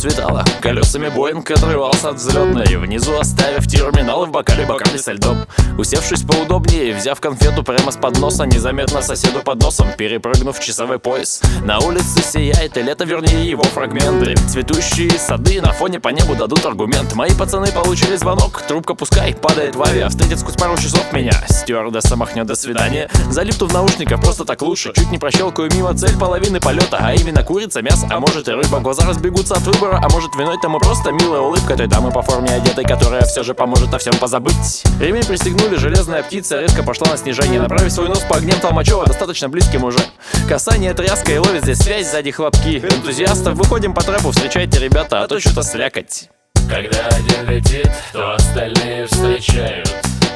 светало, колесами Боинг отрывался от взлетной, внизу оставив терминалы в бокале со льдом. Усевшись поудобнее, взяв конфету прямо с подноса, незаметно соседу под носом, перепрыгнув часовой пояс. На улице сияет и лето, вернее его фрагменты. Цветущие сады на фоне по небу дадут аргумент. Мои пацаны получили звонок, трубка пускай падает в авиа. Встретит сквозь пару часов меня, стюардесса махнет до свидания. Залипту в наушниках, просто так лучше. Чуть не прощелкаю мимо цель половины полета, а именно курица, мясо, а может и рыба. Глаза разбегутся от выбора, а может виной тому просто милая улыбка той дамы по форме одетой, которая все же поможет о всем позабыть. Ремень пристегнули, железная птица резко пошла на снижение, направив свой нос по огням Толмачева, достаточно близким уже. Касание тряска и ловит здесь связь, сзади хлопки энтузиастов. Выходим по трэпу, встречайте, ребята, а то что-то слякоть. Когда один летит, то остальные встречают.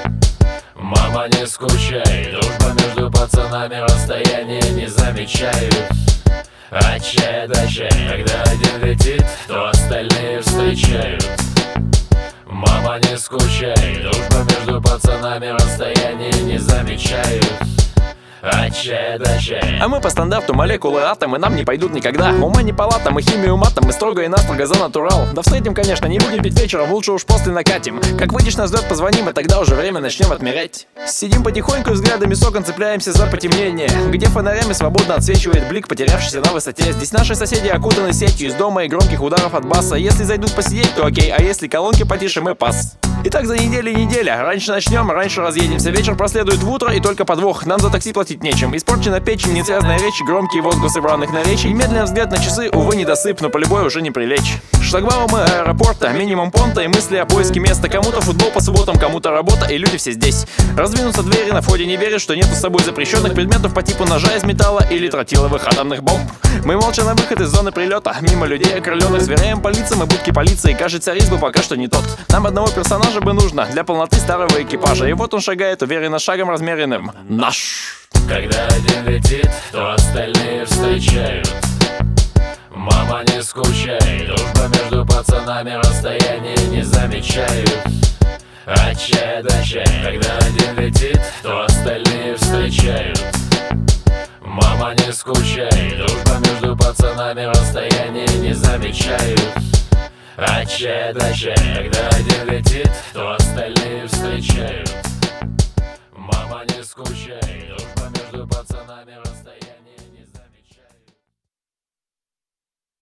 Мама, не скучай, дружба между пацанами, расстояние не замечают. От чая до чая. Когда один летит, то остальные встречают. Мама, не скучай, дружба между пацанами, расстояние не замечают. От чая до чая. А мы по стандарту молекулы атомы нам не пойдут никогда. Ума не палатам и химию матом, мы строго и настрого за натурал. Да встретим, конечно, не будем пить вечером, лучше уж после накатим. Как выйдешь на взлет, позвоним, и тогда уже время начнем отмерять. Сидим потихоньку, взглядами с окон цепляемся за потемнение, где фонарями свободно отсвечивает блик, потерявшийся на высоте. Здесь наши соседи окутаны сетью из дома и громких ударов от баса. Если зайдут посидеть, то окей, а если колонки потише, мы пас. И так за неделю и неделя. Раньше начнем, раньше разъедемся. Вечер проследует в утро, и только подвох. Нам за такси платить нечем. Испорчена печень, несвязная речь, громкие возгласы бранных наречий. Медленный взгляд на часы, увы, недосып, но по любой уже не прилечь. Шлагбаумы мы аэропорта, минимум понта и мысли о поиске места. Кому-то футбол по субботам, кому-то работа, и люди все здесь. Раздвинутся двери, на входе не верят, что нету с собой запрещенных предметов по типу ножа из металла или тротиловых атомных бомб. Мы молча на выход из зоны прилета, мимо людей окрыленных, сверяем по лицам и будки полиции. Кажется, риск бы пока что не тот. Нам одного персонажа бы нужно для полноты старого экипажа. И вот он шагает, уверенно шагом размеренным. Наш! Когда один летит, то остальные встречают. Мама, не скучай, дружба между пацанами, расстояние не замечают. От чая до чая. Когда один летит, то остальные встречают. Мама, не скучай, дружба между пацанами, расстояние не замечают. От чая до чая. Когда один летит, то остальные встречают. Мама, не скучай, дружба между пацанами.